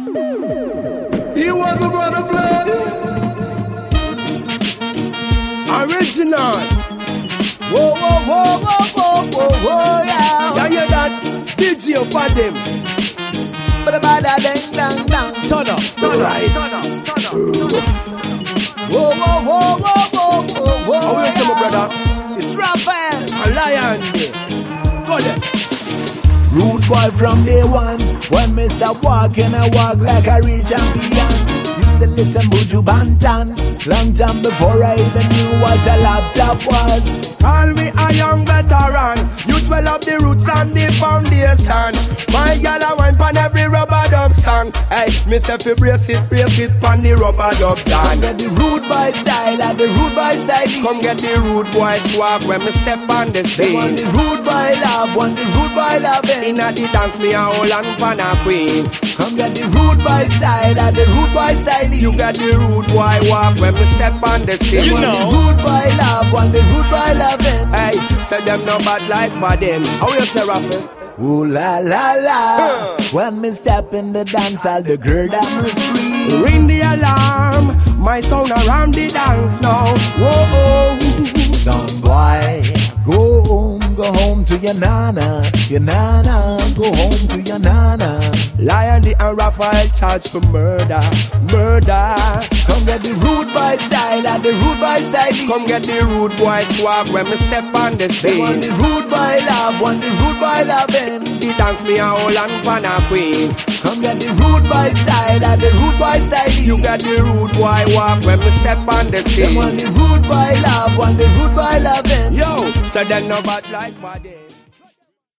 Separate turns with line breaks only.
You want the brother blood? Original. Whoa, whoa, whoa, whoa, whoa, whoa, whoa, yeah. You hear that? DJ for them. But about that dang, dang, dang. Turn up, right. Whoa, whoa, whoa, whoa, whoa, whoa, whoa. How you say, my brother? It's Raphael, a lion. Go there.
Rude boy from day one. When me start walking, I walk like a real champion. Used to listen Buju Banton. Long time before I even knew what a laptop was.
Call me a young veteran. You develop the roots and the foundation. My gal a wine pan every rubber dub song. Hey, me say fi brace it pan the rubber dub down.
Get the rude boy style and the rude boy style.
Come get the rude boy swag when me step on the stage.
Want the rude boy love, want the rude boy loving.
Inna the dance me a hold and pan a queen.
Come get the rude boy style and the rude boy style.
You get the rude boy walk when me step on the stage.
You know. The rude boy love, want the rude boy loving.
Hey, say them no bad like for them. How you say, Raphael?
Ooh la la la. When me step in the dance, all the girl that me scream.
Ring the alarm, my sound around the dance now. Whoa,
some boy, go home to your nana, go home to your nana.
Lion D and Raphael charged for murder.
Come get the rude boy style and the rude boy style.
Come get the rude boy swag when me step on the stage.
Want the rude boy love, want the rude boy loving.
The dance me a hold and pan a queen.
Come get the rude boy style and the rude boy style.
You get the rude boy walk when me step on the stage.
Want the rude boy love, want the rude boy loving.
Yo, so then no bad like my day.